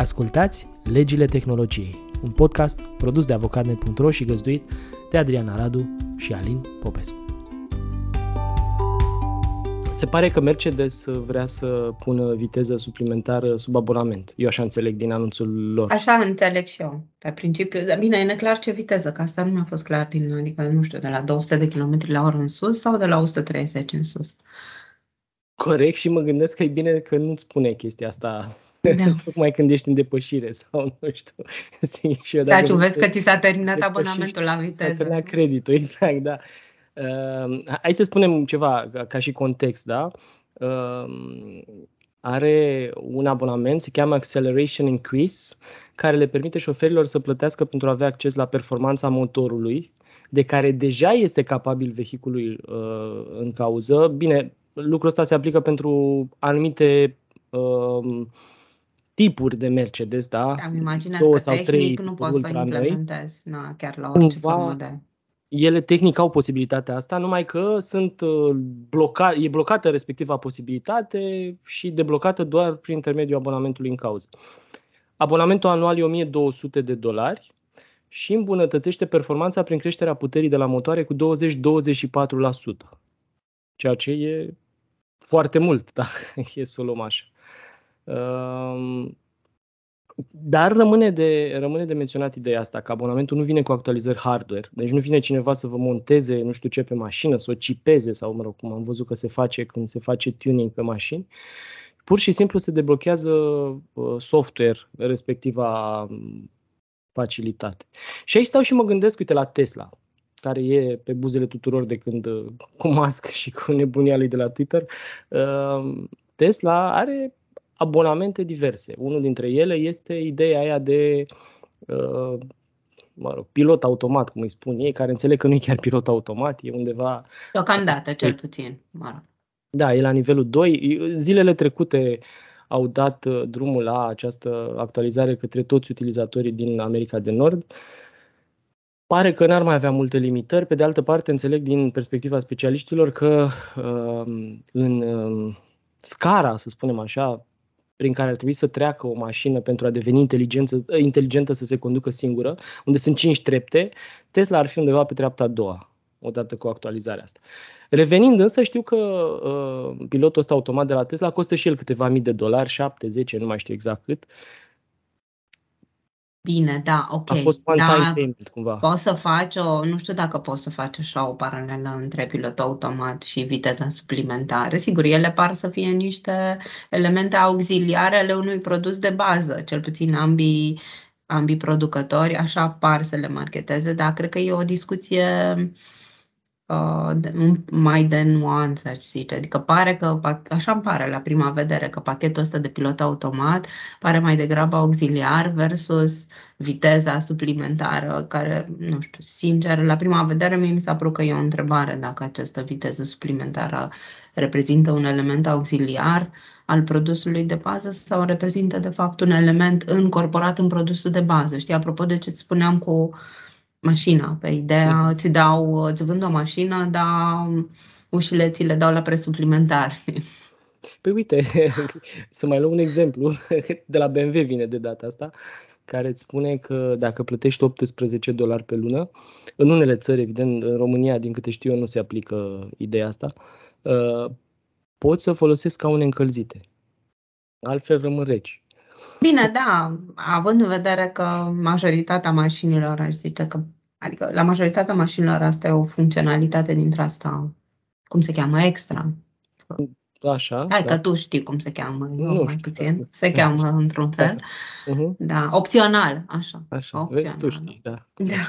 Ascultați Legile Tehnologiei, un podcast produs de Avocatnet.ro și găzduit de Adriana Radu și Alin Popescu. Se pare că Mercedes vrea să pună viteză suplimentară sub abonament. Eu așa înțeleg din anunțul lor. Așa înțeleg și eu. Pe principiu, bine, e neclar ce viteză, că asta nu mi-a fost clar adică, nu știu, de la 200 de km la oră în sus sau de la 130 în sus. Corect, și mă gândesc că e bine că nu-ți spune chestia asta. Da. Tocmai când ești în depășire sau nu știu. Și eu, dacă vezi că ți s-a terminat abonamentul la viteză. S-a terminat creditul, exact, da. Hai să spunem ceva ca și context, da? Are un abonament, se cheamă Acceleration Increase, care le permite șoferilor să plătească pentru a avea acces la performanța motorului, de care deja este capabil vehiculul în cauză. Bine, lucrul ăsta se aplică pentru anumite tipuri de Mercedes, da? Îmi imaginez că tehnic nu poți să implementezi chiar la orice formă de... Ele tehnic au posibilitatea asta, numai că e blocată respectiva posibilitate și deblocată doar prin intermediul abonamentului în cauză. Abonamentul anual e $1.200 și îmbunătățește performanța prin creșterea puterii de la motoare cu 20-24%, ceea ce e foarte mult, dacă e să o luăm așa. Dar rămâne de menționat ideea asta, că abonamentul nu vine cu actualizări hardware. Deci nu vine cineva să vă monteze nu știu ce pe mașină, să o chipeze sau, mă rog, cum am văzut că se face când se face tuning pe mașini. Pur și simplu se deblochează software, respectiva facilitate. Și aici stau și mă gândesc, uite, la Tesla, care e pe buzele tuturor de când cu Musk și cu nebunia lui de la Twitter. Tesla are abonamente diverse. Unul dintre ele este ideea aia de pilot automat, cum îi spun ei, care înțeleg că nu e chiar pilot automat, e undeva... Deocamdată, cel puțin. Da, e la nivelul 2. Zilele trecute au dat drumul la această actualizare către toți utilizatorii din America de Nord. Pare că n-ar mai avea multe limitări. Pe de altă parte, înțeleg din perspectiva specialiștilor că în scara, să spunem așa, prin care ar trebui să treacă o mașină pentru a deveni inteligentă să se conducă singură, unde sunt 5 trepte, Tesla ar fi undeva pe treapta a doua, odată cu actualizarea asta. Revenind însă, știu că pilotul ăsta automat de la Tesla costă și el câteva mii de dolari, 7, 10, nu mai știu exact cât. Bine, da, ok. A fost one-time payment, cumva. Poți să faci nu știu dacă poți să faci așa o paralelă între pilot automat și viteza suplimentară. Sigur, ele par să fie niște elemente auxiliare ale unui produs de bază, cel puțin ambii producători, așa par să le marketeze, dar cred că e o discuție mai de nuanță, aș zice. Adică pare că, așa îmi pare la prima vedere, că pachetul ăsta de pilot automat pare mai degrabă auxiliar versus viteza suplimentară, care, nu știu, sincer, la prima vedere mi s-a părut că e o întrebare dacă această viteză suplimentară reprezintă un element auxiliar al produsului de bază sau reprezintă, de fapt, un element încorporat în produsul de bază. Știi, apropo de ce îți spuneam cu mașina, pe ideea, îți vând o mașină, dar ușile ți le dau la preț suplimentar. Păi uite, să mai luăm un exemplu, de la BMW vine de data asta, care îți spune că dacă plătești $18 pe lună, în unele țări, evident, în România, din câte știu eu, nu se aplică ideea asta, poți să folosești scaune încălzite. Altfel rămân reci. Bine, da, având în vedere că majoritatea mașinilor, aș zice că, adică la majoritatea mașinilor asta e o funcționalitate dintre asta, cum se cheamă, extra. Așa. Hai că tu știi cum se cheamă, eu nu mai știu, puțin, da. Se cheamă într-un fel. Da, opțional, așa. Opțional. Vezi, tu știi, da.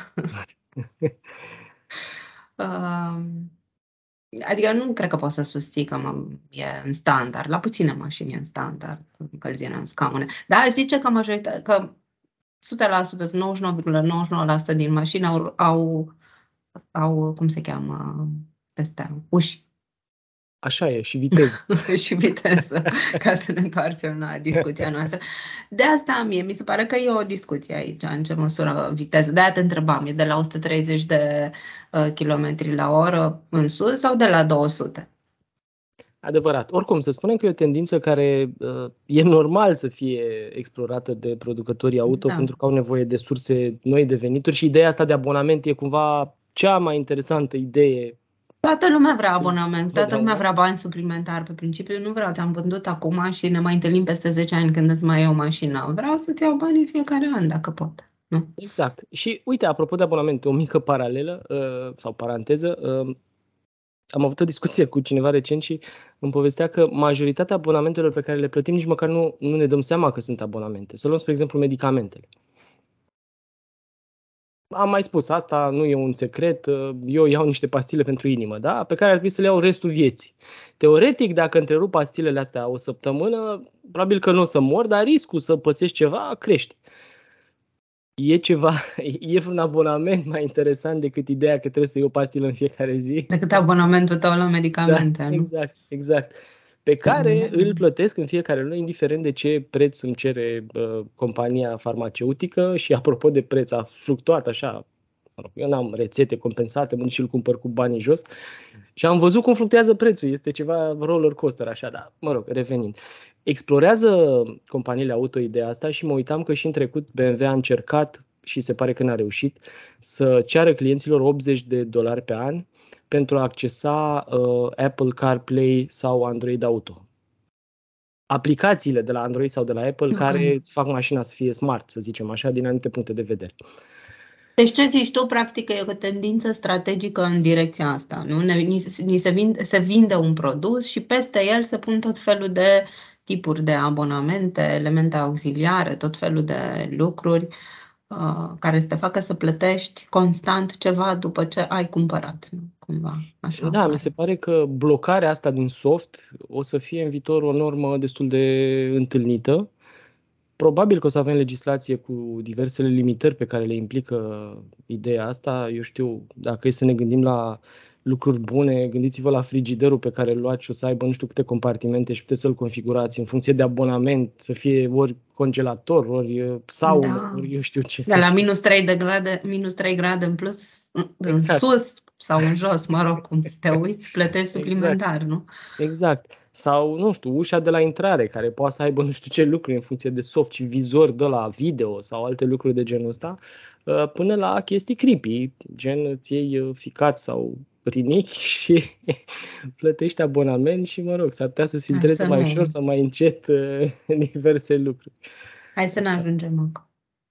Adică nu cred că poți să susții că e în standard. La puține mașini e în standard încălzirea în scaune. Dar aș zice că că 100%, 99,99% din mașini au cum se cheamă, astea, uși. Așa e, și viteză. Și viteză, ca să ne întoarcem la discuția noastră. De asta mi se pare că e o discuție aici, în ce măsură viteză. De-aia te întrebam, e de la 130 de km la oră în sus sau de la 200? Adevărat. Oricum, să spunem că e o tendință care e normal să fie explorată de producătorii auto, pentru că au nevoie de surse noi de venituri și ideea asta de abonament e cumva cea mai interesantă idee. Toată lumea vrea abonament, toată lumea vrea bani suplimentari. Pe principiu nu vreau, ți-am vândut acum și ne mai întâlnim peste 10 ani când îți mai iau mașina. Vreau să-ți iau bani în fiecare an, dacă pot. Nu? Exact. Și uite, apropo de abonament, o mică paralelă sau paranteză, am avut o discuție cu cineva recent și îmi povestea că majoritatea abonamentelor pe care le plătim nici măcar nu ne dăm seama că sunt abonamente. Să luăm, spre exemplu, medicamentele. Am mai spus, asta nu e un secret, eu iau niște pastile pentru inimă, da? Pe care ar trebui să le iau restul vieții. Teoretic, dacă întrerup pastilele astea o săptămână, probabil că nu o să mor, dar riscul să pățești ceva crește. E un abonament mai interesant decât ideea că trebuie să iei o pastilă în fiecare zi. Decât abonamentul tău la medicamente. Da, nu? Exact. Pe care îl plătesc în fiecare lună, indiferent de ce preț îmi cere compania farmaceutică și apropo de preț, a fluctuat așa. Eu n-am rețete compensate, mă duc și îl cumpăr cu banii jos și am văzut cum fluctuează prețul. Este ceva roller coaster așa, dar revenind. Explorează companiile auto ideea asta și mă uitam că și în trecut BMW a încercat și se pare că n-a reușit să ceară clienților $80 pe an pentru a accesa Apple CarPlay sau Android Auto. Aplicațiile de la Android sau de la Apple care îți fac mașina să fie smart, să zicem așa, din anumite puncte de vedere. Deci ce zici tu, practic, e o tendință strategică în direcția asta. Nu? Se vinde un produs și peste el se pun tot felul de tipuri de abonamente, elemente auxiliare, tot felul de lucruri care să te facă să plătești constant ceva după ce ai cumpărat. Nu? Cumva, așa da, mi se pare că blocarea asta din soft o să fie în viitor o normă destul de întâlnită. Probabil că o să avem legislație cu diversele limitări pe care le implică ideea asta. Eu știu, dacă e să ne gândim la lucruri bune, gândiți-vă la frigiderul pe care îl luați și o să aibă nu știu câte compartimente și puteți să-l configurați în funcție de abonament, să fie ori congelator, ori saună, ori eu știu ce. De la minus 3 grade în plus, în sus sau în jos, mă rog, cum te uiți, plătești suplimentar, nu? Exact. Sau, nu știu, ușa de la intrare, care poate să aibă nu știu ce lucruri în funcție de soft și vizor de la video sau alte lucruri de genul ăsta, până la chestii creepy, gen îți iei ficat sau rinichi și plătești abonament și, s-ar putea să-ți filtreze mai ușor sau mai încet diverse lucruri. Hai să ne ajungem acum.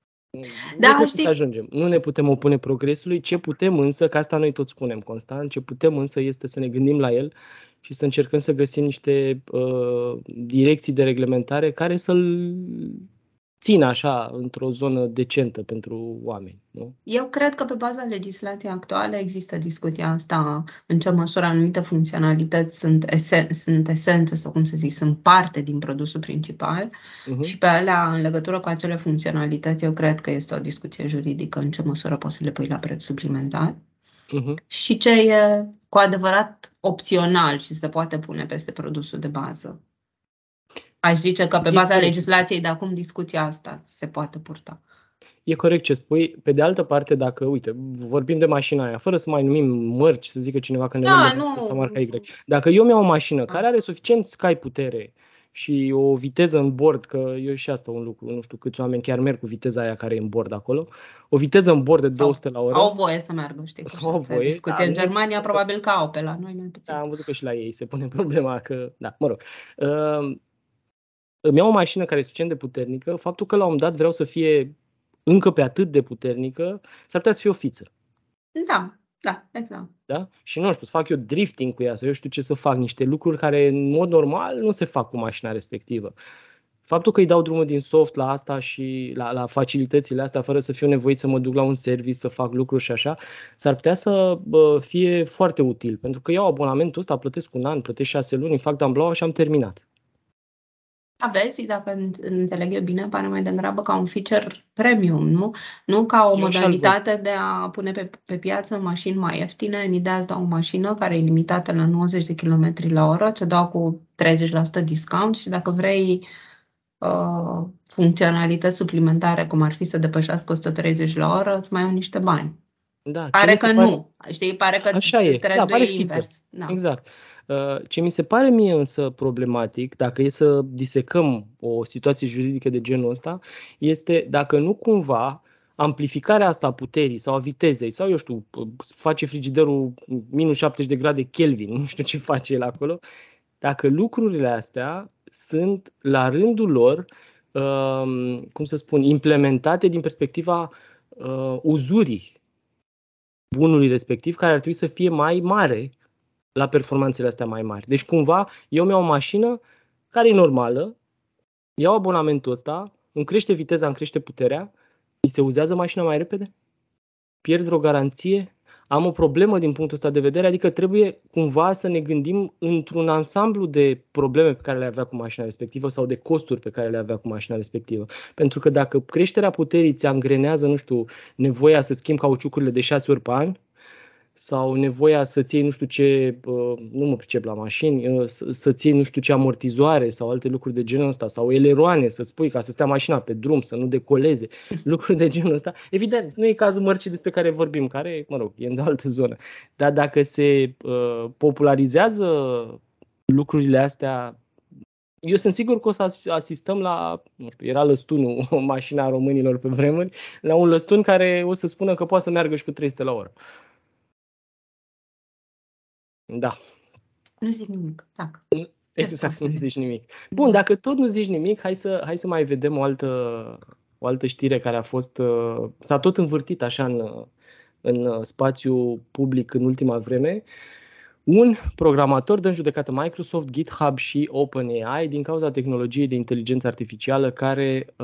Să ajungem. Nu ne putem opune progresului, ce putem însă, că asta noi tot spunem constant, ce putem însă este să ne gândim la el și să încercăm să găsim niște direcții de reglementare care să-l țină așa într-o zonă decentă pentru oameni. Nu? Eu cred că pe baza legislației actuale există discuția asta, în ce măsură anumite funcționalități sunt esență sau cum să zic, sunt parte din produsul principal și pe alea, în legătură cu acele funcționalități, eu cred că este o discuție juridică în ce măsură poți să le pui la preț suplimentar. Și ce e cu adevărat opțional și se poate pune peste produsul de bază. Aș zice că pe baza legislației de acum discuția asta se poate purta. E corect ce spui. Pe de altă parte, dacă, uite, vorbim de mașina aia, fără să mai numim mărci, să zică cineva că ne luăm să marca Y. Dacă eu mi-au o mașină care are suficient cai putere și o viteză în bord, că eu și asta un lucru, nu știu câți oameni chiar merg cu viteza aia care e în bord acolo, o viteză în bord de 200 la oră. Au voie să meargă, știi? Au voie. Discuție. În Germania probabil că au, pe la noi mai puțin. Da, am văzut că și la ei se pune problema că, îmi iau o mașină care e suficient de puternică, faptul că la un moment dat vreau să fie încă pe atât de puternică, s-ar putea să fie o fiță. Da, exact. Da? Și nu știu, să fac eu drifting cu ea, să eu știu ce să fac, niște lucruri care în mod normal nu se fac cu mașina respectivă. Faptul că îi dau drumul din soft la asta și la facilitățile astea, fără să fiu nevoit să mă duc la un service, să fac lucruri și așa, s-ar putea să fie foarte util. Pentru că iau abonamentul ăsta, plătesc un an, plătesc 6 luni, fac damblaua și am terminat. Aveți, dacă înțeleg eu bine, pare mai degrabă ca un feature premium, nu? Nu ca o modalitate de a pune pe piață mașini mai ieftine. În ideea îți dau o mașină care e limitată la 90 de km la oră, ți-o dau cu 30% discount și dacă vrei funcționalități suplimentare, cum ar fi să depășească 130 la oră, îți mai iau niște bani. Da, ce mi Pare se că pare... nu. Știi, pare că Așa e, da, trendul pare e fiță. invers. Da. Exact. Ce mi se pare mie însă problematic, dacă e să disecăm o situație juridică de genul ăsta, este dacă nu cumva amplificarea asta a puterii sau a vitezei, sau eu știu, face frigiderul minus 70 de grade Kelvin, nu știu ce face el acolo, dacă lucrurile astea sunt la rândul lor, cum să spun, implementate din perspectiva uzurii bunului respectiv, care ar trebui să fie mai mare la performanțele astea mai mari. Deci cumva eu mi-au o mașină care e normală, iau abonamentul ăsta, îmi crește viteza, îmi crește puterea, mi se uzează mașina mai repede, pierd vreo garanție, am o problemă din punctul ăsta de vedere, adică trebuie cumva să ne gândim într-un ansamblu de probleme pe care le avea cu mașina respectivă sau de costuri pe care le avea cu mașina respectivă. Pentru că dacă creșterea puterii ți angrenează, nu știu, nevoia să schimbi cauciucurile de 6 ori pe an, sau nevoia să-ți iei nu știu ce, nu mă pricep la mașini, să-ți iei nu știu ce amortizoare sau alte lucruri de genul ăsta, sau eleroane să-ți pui ca să stea mașina pe drum, să nu decoleze, lucruri de genul ăsta. Evident, nu e cazul mărcii despre care vorbim, care, mă rog, e în altă zonă. Dar dacă se popularizează lucrurile astea, eu sunt sigur că o să asistăm la, nu știu, era lăstunul, mașina românilor pe vremuri, la un lăstun care o să spună că poate să meargă și cu 300 la oră. Da. Nu zic nimic. Tac. Exact, nu zici nimic. Bun, dacă tot nu zici nimic, hai să mai vedem o altă știre care a fost, s-a tot învârtit așa în spațiu public în ultima vreme. Un programator dă în judecată Microsoft, GitHub și OpenAI din cauza tehnologiei de inteligență artificială care,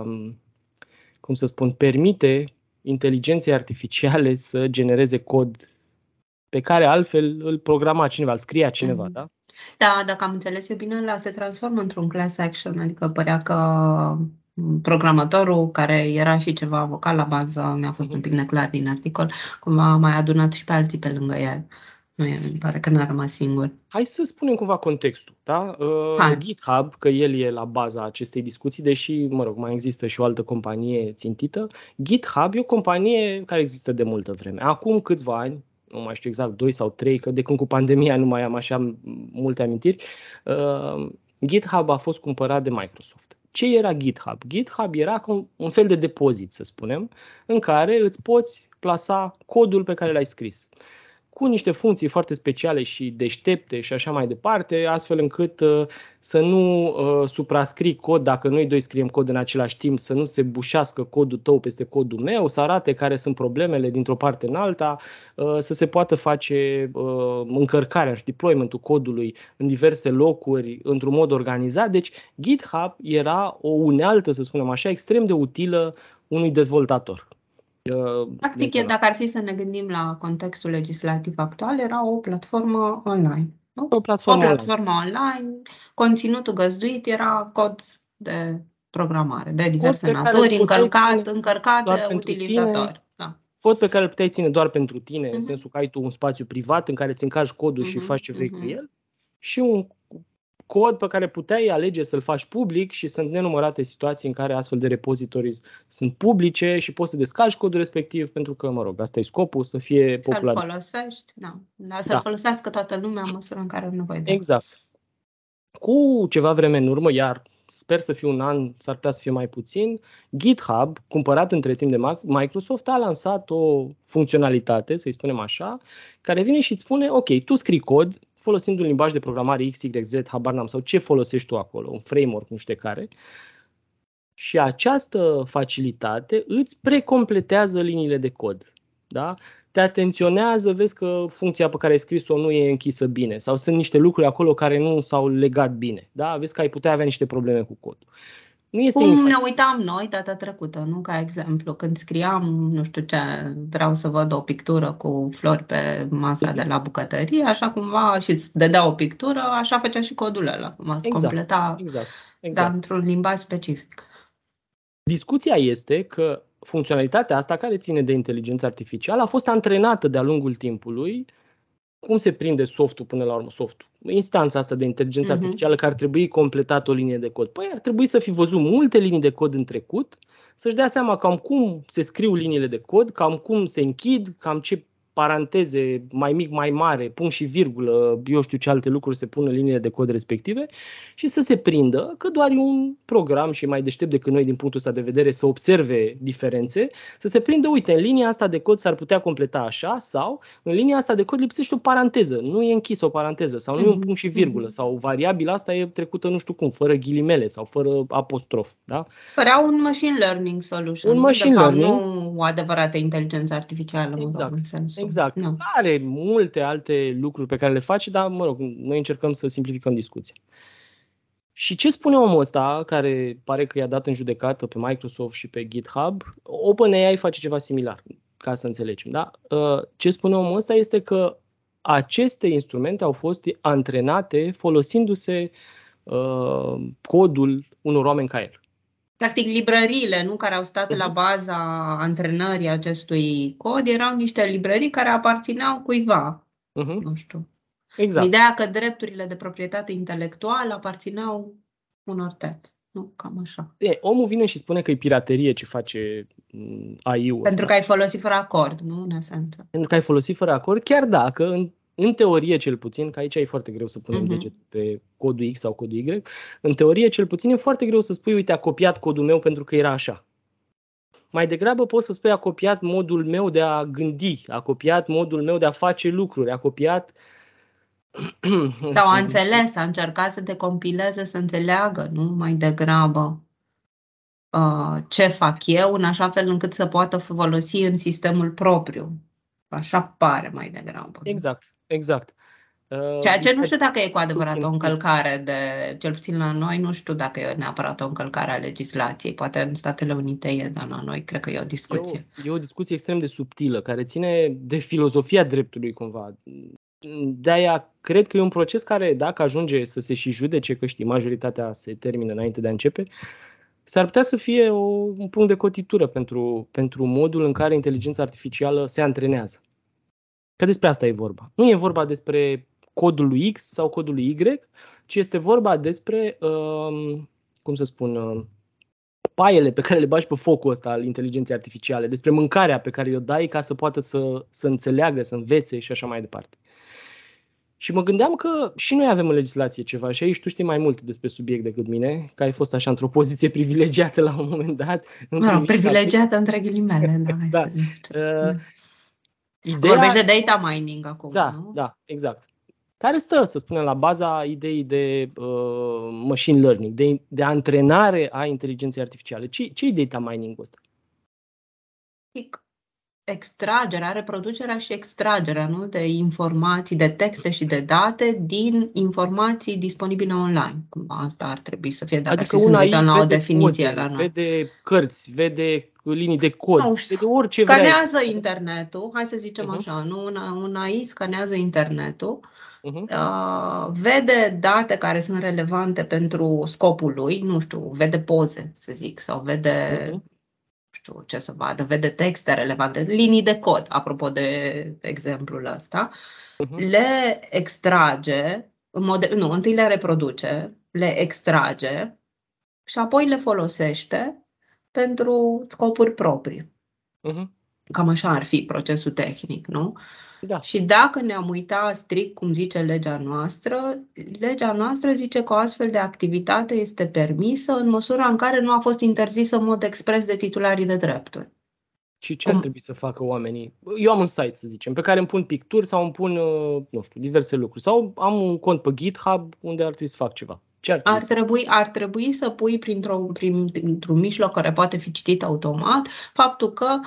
cum să spun, permite inteligenței artificiale să genereze cod pe care altfel îl programa cineva, îl scria cineva, da? Da, dacă am înțeles eu bine, se transformă într-un class action, adică părea că programatorul, care era și ceva avocat la bază, mi-a fost un pic neclar din articol, cumva a mai adunat și pe alții pe lângă el. Mi pare că n-a rămas singur. Hai să spunem cumva contextul, da? GitHub, că el e la baza acestei discuții, deși, mă rog, mai există și o altă companie țintită. GitHub e o companie care există de multă vreme. Acum câțiva ani, nu mai știu exact, 2 sau 3, că de când cu pandemia nu mai am așa multe amintiri, GitHub a fost cumpărat de Microsoft. Ce era GitHub? GitHub era un fel de depozit, să spunem, în care îți poți plasa codul pe care l-ai scris, cu niște funcții foarte speciale și deștepte și așa mai departe, astfel încât să nu suprascrii cod, dacă noi doi scriem cod în același timp, să nu se bușească codul tău peste codul meu, să arate care sunt problemele dintr-o parte în alta, să se poată face încărcarea și deployment-ul codului în diverse locuri, într-un mod organizat. Deci GitHub era o unealtă, să spunem așa, extrem de utilă unui dezvoltator. Practic, dacă ar fi să ne gândim la contextul legislativ actual, era o platformă online. Nu? O platformă online, conținutul găzduit era cod de programare, de diverse naturi, încărcat de utilizatori. Da. Cod pe care îl puteai ține doar pentru tine, în sensul că ai tu un spațiu privat în care îți încarci codul și faci ce vrei cu el, și un cod pe care puteai alege să-l faci public, și sunt nenumărate situații în care astfel de repositorii sunt publice și poți să descarci codul respectiv, pentru că, mă rog, asta e scopul, să fie popular. Să-l folosești, să-l folosească toată lumea în măsura în care are nevoie de. Exact. Cu ceva vreme în urmă, iar sper să fie un an, s-ar putea să fie mai puțin, GitHub, cumpărat între timp de Microsoft, a lansat o funcționalitate, să-i spunem așa, care vine și îți spune, ok, tu scrii cod folosind un limbaj de programare X, Y, Z, habar n-am, sau ce folosești tu acolo, un framework, nu știu care, și această facilitate îți precompletează liniile de cod. Da? Te atenționează, vezi că funcția pe care ai scris-o nu e închisă bine, sau sunt niște lucruri acolo care nu s-au legat bine. Da? Vezi că ai putea avea niște probleme cu codul. Nu este Cum ne uitam noi data trecută, nu? Ca exemplu, când scriam, nu știu ce, vreau să văd o pictură cu flori pe masa de la bucătărie, așa cumva, și îți dădea o pictură, așa făcea și codul ăla, cum completa, dar într-un limbaj specific. Discuția este că funcționalitatea asta, care ține de inteligență artificială, a fost antrenată de-a lungul timpului. Cum se prinde softul până la urmă? Softul. Instanța asta de inteligență artificială care ar trebui completat o linie de cod. Păi ar trebui să fi văzut multe linii de cod în trecut, să-și dea seama cam cum se scriu liniile de cod, cam cum se închid, cam ce paranteze mai mic, mai mare, punct și virgulă, eu știu ce alte lucruri se pun în liniile de cod respective și să se prindă că doar e un program și e mai deștept decât noi din punctul ăsta de vedere să observe diferențe, să se prindă, uite, în linia asta de cod s-ar putea completa așa sau în linia asta de cod lipsește o paranteză, nu e închisă o paranteză sau nu e un punct și virgulă sau variabila asta e trecută nu știu cum, fără ghilimele sau fără apostrof. Da? Părea un machine learning solution. Un machine de fapt, learning. Nu o adevărată inteligență artificială, Exact. în sensul. Exact. Nu. Are multe alte lucruri pe care le face, dar, mă rog, noi încercăm să simplificăm discuția. Și ce spune omul ăsta, care pare că i-a dat în judecată pe Microsoft și pe GitHub, OpenAI face ceva similar, ca să înțelegem. Da? Ce spune omul ăsta este că aceste instrumente au fost antrenate folosindu-se codul unor oameni ca el. Practic, librăriile, nu, care au stat la baza antrenării acestui cod, erau niște librării care aparțineau cuiva. Nu știu. Exact. Ideea că drepturile de proprietate intelectuală aparțineau unor terți. Nu, cam așa. Omul vine și spune că e piraterie ce face AI-ul ăsta. Pentru că ai folosit fără acord, nu, în esență. Pentru că ai folosit fără acord, chiar dacă, în teorie cel puțin, că aici e foarte greu să punem degetul pe codul X sau codul Y, în teorie cel puțin e foarte greu să spui, uite, a copiat codul meu pentru că era așa. Mai degrabă poți să spui, a copiat modul meu de a gândi, a copiat modul meu de a face lucruri, a copiat... Sau a înțeles, a încercat să te compileze, să înțeleagă, nu, mai degrabă ce fac eu, în așa fel încât să poată folosi în sistemul propriu. Așa pare mai degrabă. Exact. Ceea ce nu știu dacă e cu adevărat o încălcare cel puțin la noi, nu știu dacă e neapărat o încălcare a legislației. Poate în Statele Unite e, dar la noi cred că e o discuție. E o discuție extrem de subtilă, care ține de filozofia dreptului cumva. De-aia cred că e un proces care, dacă ajunge să se și judece, că știi, majoritatea se termină înainte de a începe, s-ar putea să fie un punct de cotitură pentru modul în care inteligența artificială se antrenează. Că despre asta e vorba. Nu e vorba despre codul lui X sau codul lui Y, ci este vorba despre, paiele pe care le bagi pe focul ăsta al inteligenței artificiale, despre mâncarea pe care o dai ca să poată să înțeleagă, să învețe și așa mai departe. Și mă gândeam că și noi avem în legislație ceva și aici tu știi mai mult despre subiect decât mine, că ai fost așa într-o poziție privilegiată la un moment dat. Privilegiată între ghilimele, da. Vorbești de data mining acum, nu? Da, exact. Care stă, să spunem, la baza ideii de machine learning, de antrenare a inteligenței artificiale. Ce e data mining-ul ăsta? Extragerea, reproducerea și extragerea, nu, de informații, de texte și de date din informații disponibile online. Asta ar trebui să fie, dacă adică ar fi să uităm la o definiție la noi. Vede cărți, vede linii de cod, vede orice scanează internetul, hai să zicem așa, nu? Un AI scanează internetul, vede date care sunt relevante pentru scopul lui, nu știu, vede poze, să zic, sau vede... știu ce să vadă, vede texte relevante, linii de cod, apropo de exemplul ăsta, le extrage, întâi le reproduce, le extrage și apoi le folosește pentru scopuri proprii. Cam așa ar fi procesul tehnic, nu? Da. Și dacă ne-am uitat strict cum zice legea noastră zice că o astfel de activitate este permisă în măsura în care nu a fost interzisă în mod expres de titularii de drepturi. Și ce ar trebui să facă oamenii? Eu am un site, să zicem, pe care îmi pun picturi sau îmi pun, nu știu, diverse lucruri. Sau am un cont pe GitHub unde ar trebui să fac ceva. Ce ar trebui să pui printr-un mijloc care poate fi citit automat faptul că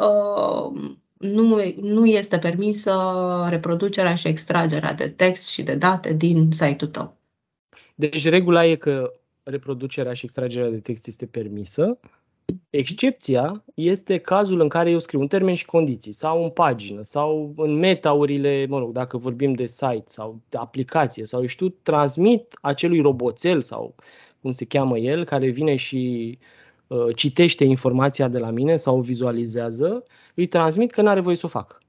nu este permisă reproducerea și extragerea de text și de date din site-ul tău. Deci regula e că reproducerea și extragerea de text este permisă. Excepția este cazul în care eu scriu un termen și condiții sau în pagină sau în meta-urile, mă rog, dacă vorbim de site sau de aplicație sau știu, transmit acelui roboțel sau cum se cheamă el, care vine și citește informația de la mine sau o vizualizează, îi transmit că n-are voie să o facă.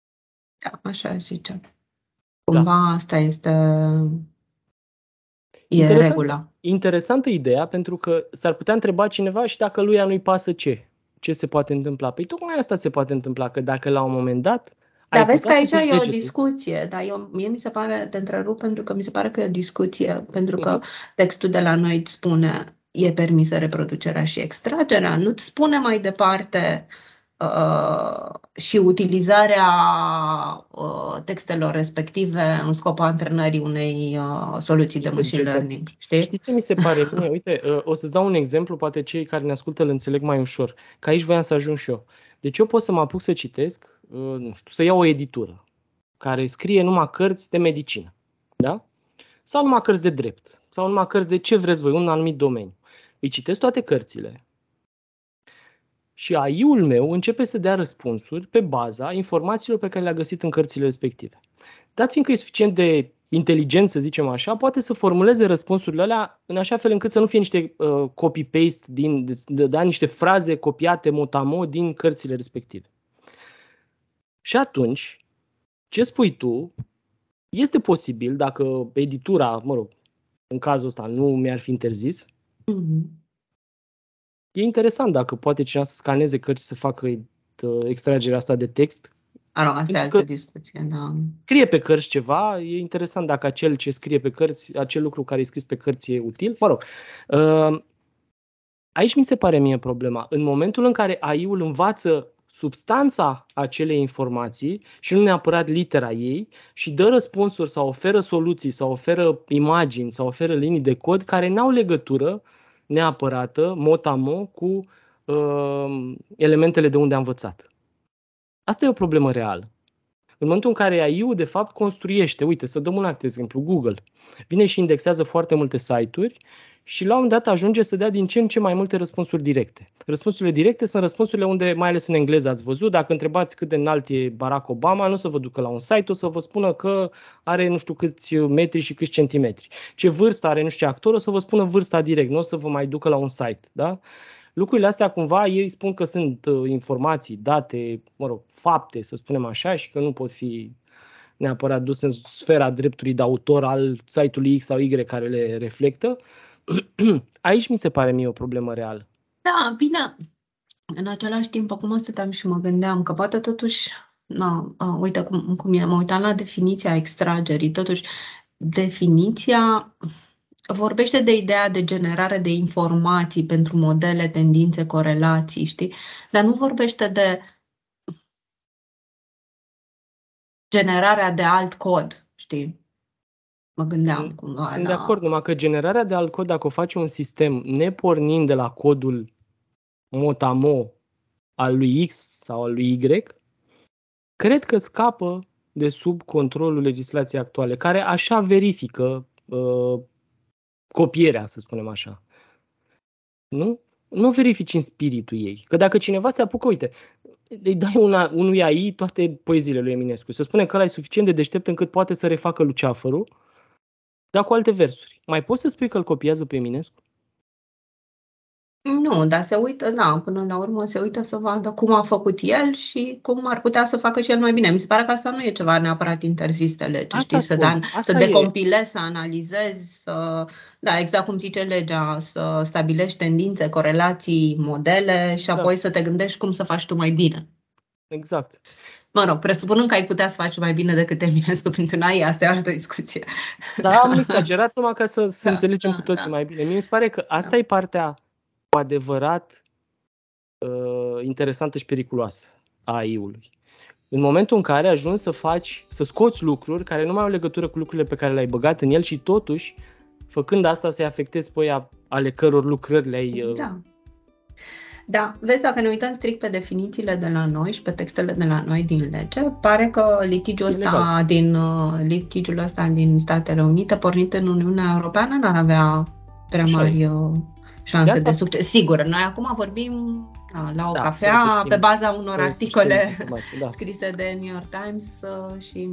Da, așa zice. Cumva asta este... E regula. Interesantă ideea, pentru că s-ar putea întreba cineva și dacă lui nu-i pasă ce se poate întâmpla. Păi tocmai asta se poate întâmpla, că dacă la un moment dat... Dar vezi că aici e o discuție, dar mie mi se pare, te întrerup pentru că mi se pare că e o discuție, pentru că textul de la noi îți spune e permisă reproducerea și extragerea, nu-ți spune mai departe și utilizarea textelor respective în scopul antrenării unei soluții de machine learning. Știi ce mi se pare bine? Uite, o să-ți dau un exemplu, poate cei care ne ascultă îl înțeleg mai ușor, că aici voiam să ajung și eu. Deci eu pot să mă apuc să citesc, nu știu, să iau o editură care scrie numai cărți de medicină, da? Sau numai cărți de drept, sau numai cărți de ce vreți voi, un anumit domeniu. Îi citesc toate cărțile și AI-ul meu începe să dea răspunsuri pe baza informațiilor pe care le-a găsit în cărțile respective. Dat fiindcă e suficient de inteligent, să zicem așa, poate să formuleze răspunsurile alea în așa fel încât să nu fie niște copy-paste, niște fraze copiate mot-a-mot din cărțile respective. Și atunci, ce spui tu, este posibil, dacă editura, în cazul ăsta nu mi-ar fi interzis, e interesant dacă poate cineva să scaneze cărți să facă extragerea asta de text. Asta e altă discuție, da. Scrie pe cărți ceva, e interesant dacă acel ce scrie pe cărți, acel lucru care e scris pe cărți e util. Aici mi se pare mie problema. În momentul în care AI-ul învață substanța acelei informații și nu neapărat litera ei și dă răspunsuri sau oferă soluții sau oferă imagini sau oferă linii de cod care n-au legătură neapărată, mot-a-mot, cu elementele de unde a învățat. Asta e o problemă reală. În momentul în care AI-ul de fapt construiește, uite, să dăm un alt exemplu, Google, vine și indexează foarte multe site-uri și la un dat ajunge să dea din ce în ce mai multe răspunsuri directe. Răspunsurile directe sunt răspunsurile unde, mai ales în engleză ați văzut, dacă întrebați cât de înalt e Barack Obama, nu o să vă ducă la un site, o să vă spună că are nu știu câți metri și câți centimetri. Ce vârstă are nu știu ce actor, o să vă spună vârsta direct, nu o să vă mai ducă la un site. Da? Lucrurile astea cumva ei spun că sunt informații, date, fapte, să spunem așa, și că nu pot fi neapărat duse în sfera dreptului de autor al site-ului X sau Y care le reflectă. Aici mi se pare mie o problemă reală. Da, bine. În același timp, acum stăteam și mă gândeam că poate totuși, uite cum e, mă uitam la definiția extragerii, totuși definiția vorbește de ideea de generare de informații pentru modele, tendințe, corelații, știi? Dar nu vorbește de generarea de alt cod, știi? Mă gândeam cumva. Sunt de acord, numai că generarea de alt cod, dacă o face un sistem nepornind de la codul mot-a-mot al lui X sau al lui Y, cred că scapă de sub controlul legislației actuale, care așa verifică copierea, să spunem așa. Nu verifici în spiritul ei. Că dacă cineva se apucă, uite, îi dai unui AI toate poeziile lui Eminescu, să spune că ăla e suficient de deștept încât poate să refacă Luceafărul, dar cu alte versuri. Mai poți să spui că îl copiază pe Eminescu? Nu, dar se uită, până la urmă se uită să vadă cum a făcut el și cum ar putea să facă și el mai bine. Mi se pare că asta nu e ceva neapărat interzis de lege, să decompilezi, să analizezi, exact cum zice legea, să stabilești tendințe, corelații, modele și apoi să te gândești cum să faci tu mai bine. Exact. Presupunând că ai putea să faci mai bine decât Eminescu printr-un AI, asta e o altă discuție. Da, am exagerat numai ca să înțelegem cu toții mai bine. Mie mi se pare că asta e partea cu adevărat interesantă și periculoasă a AI-ului. În momentul în care ajungi să scoți lucruri care nu mai au legătură cu lucrurile pe care le-ai băgat în el și totuși, făcând asta, să-i afectezi pe ea ale căror lucrări le-ai... Da, vezi, dacă ne uităm strict pe definițiile de la noi și pe textele de la noi din lege, pare că litigiul ăsta din Statele Unite, pornit în Uniunea Europeană, n-ar avea prea mari șanse de succes. Sigur, noi acum vorbim la o cafea pe baza unor articole scrise de New York Times și,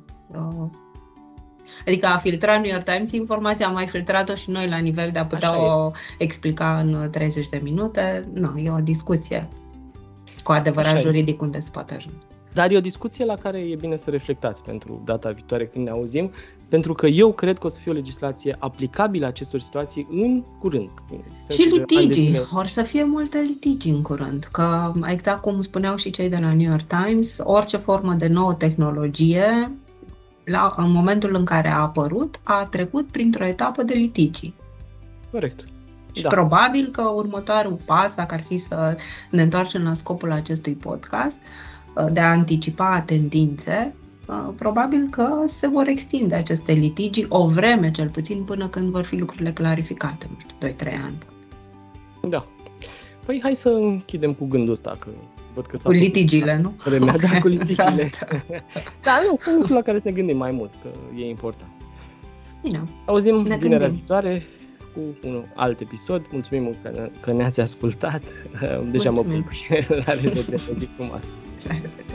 adică a filtrat New York Times informația, am mai filtrat-o și noi la nivel de a putea o explica în 30 de minute. E o discuție cu adevărat juridic unde se poate ajunge. Dar e o discuție la care e bine să reflectați pentru data viitoare când ne auzim, pentru că eu cred că o să fie o legislație aplicabilă acestor situații în curând. Și litigii, or să fie multe litigi în curând, că exact cum spuneau și cei de la New York Times, orice formă de nouă tehnologie, în momentul în care a apărut, a trecut printr-o etapă de litigii. Corect. Și probabil că următorul pas, dacă ar fi să ne întoarcem la scopul acestui podcast, de a anticipa tendințe, probabil că se vor extinde aceste litigi o vreme, cel puțin, până când vor fi lucrurile clarificate, nu știu, 2-3 ani. Da. Păi hai să închidem cu gândul ăsta, că văd că cu litigiile, nu? Vremea, da, cu litigiile. Da, nu, cu lucrul la care să ne gândim mai mult, că e important. Bine. Auzim vinerea viitoare cu un alt episod. Mulțumim că ne-ați ascultat. Deja mă plec. La revedere, zi frumoasă. La revedere.